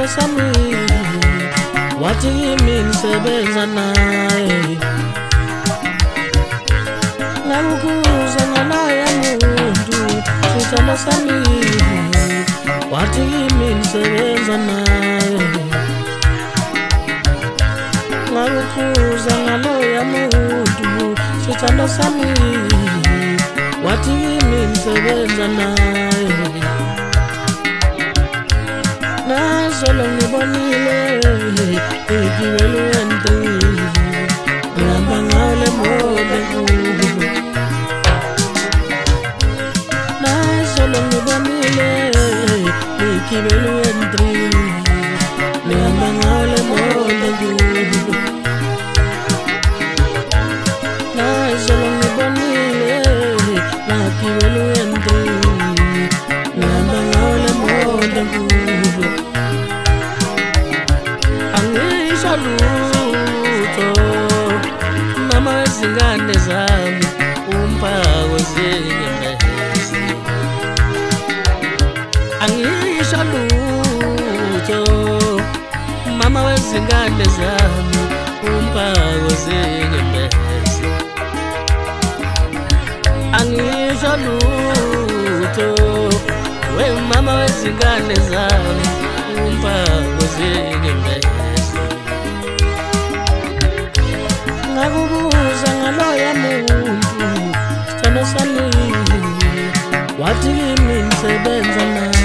sami wathi kimi nisebenza naye ngakukuza ngalaya muntu sithando sami wathi kimi nisebenza naye ngakukuza ngalaya muntu sithando sami wathi kimi nisebenza naye Solo ngibonile igibelo entri ngihamba ngale mole na solo ngibonile igibelo entri ngihamba ngale mole na solo ngibonile igibelo entri ngihamba ngale mole Mama wezingane zami umphako zingemehezi angisho lutho mama wezingane zami umphako zingemehezi angisho lutho we mama wezingane zami umphako zingemehezi ngakubuza ngaloya muntu sithando sami wathi kimi nisebenza naye